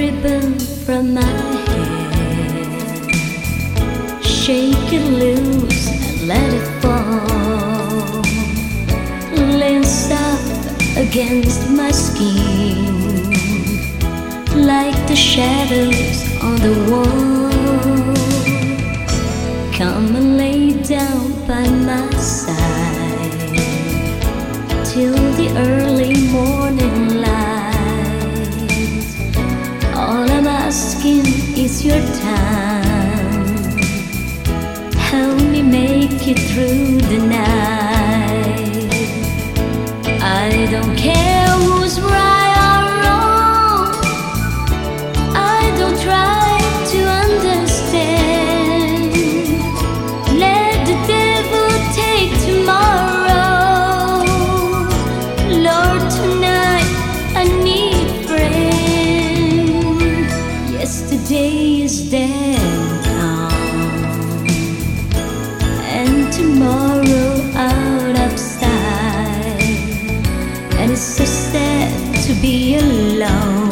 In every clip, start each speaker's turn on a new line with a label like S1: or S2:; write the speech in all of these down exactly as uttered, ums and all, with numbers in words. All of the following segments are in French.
S1: ribbon from my hair, shake it loose and let it fall, laying soft against my skin, like the shadows on the wall. Come and lay down by my side till the early morning light. All I'm asking is your time. Help me make it through the night. I don't care who's right or wrong. I don't try to understand. Let the devil take tomorrow. Lord, tonight I need a friend. Yesterday is dead and gone, and tomorrow out of sight. And it's so sad to be alone.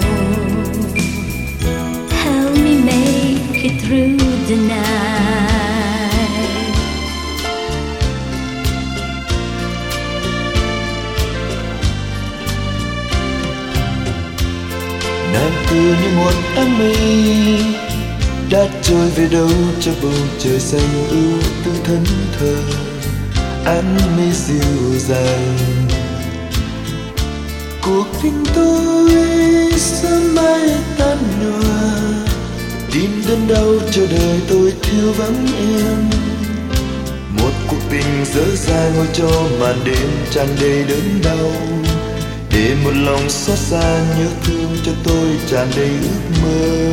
S1: Help me make it through the night.
S2: Nàng cứ như một áng mây đã trôi về đâu cho bầu trời xanh ưu tư thẫn thờ. Áng mây dịu dàng, cuộc tình tôi sớm mai tan nhòa. Tim đớn đau cho đời tôi thiếu vắng em. Một cuộc tình dở dang ngồi cho màn đêm tràn đầy đớn đau, để một lòng xót xa nhớ thương cho tôi tràn đầy ước mơ.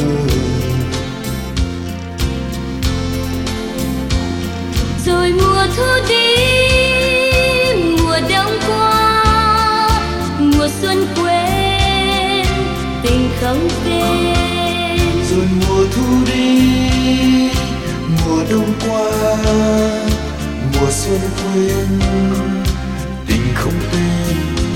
S1: Rồi mùa thu đi, mùa đông qua, mùa xuân quên, tình không tên.
S2: Rồi mùa thu đi, mùa đông qua, mùa xuân quên, tình không tên.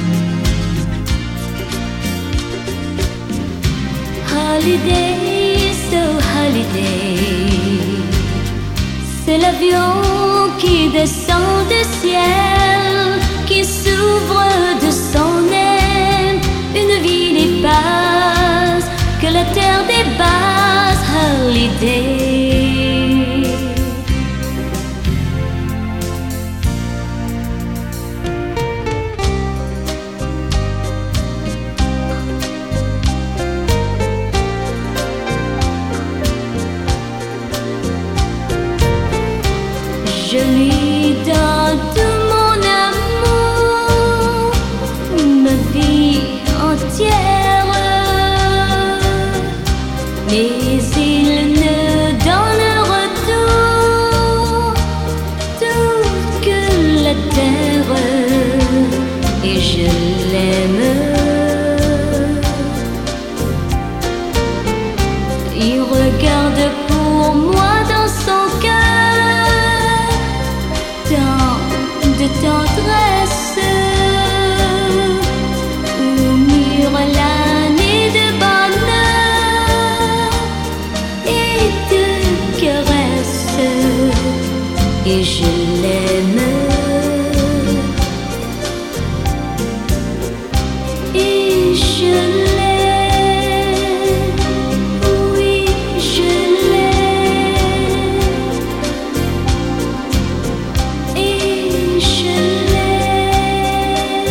S1: Holiday, so holiday, c'est l'avion qui descend du ciel, qui s'ouvre de son aile. Une vie n'est pas que la terre dépasse. Holiday. Je lui donne tout mon amour, ma vie entière, mais il ne donne retour tout que la terre, et je l'aime. Il regarde pour moi dans son cœur tant de tendresse, où mûre l'année de bonheur et de caresses, et je l'aime. Et je l'aime, oui je l'aime. Et je l'aime,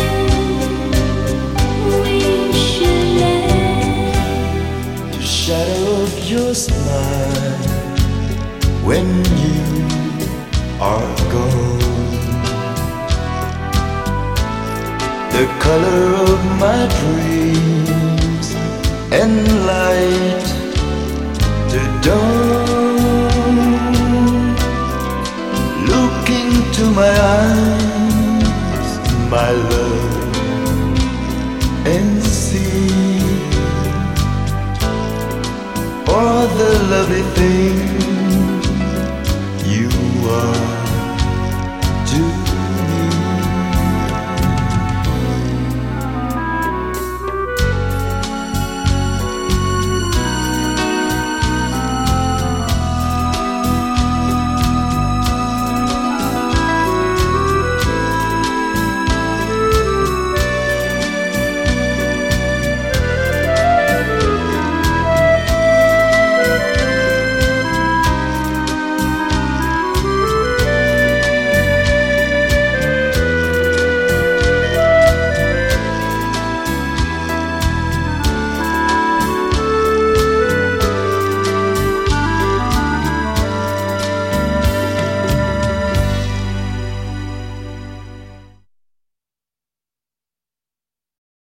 S1: oui je l'aime.
S2: The shadow of your smile when you are gone, the color of my dreams and light the dawn. Look into my eyes, my love.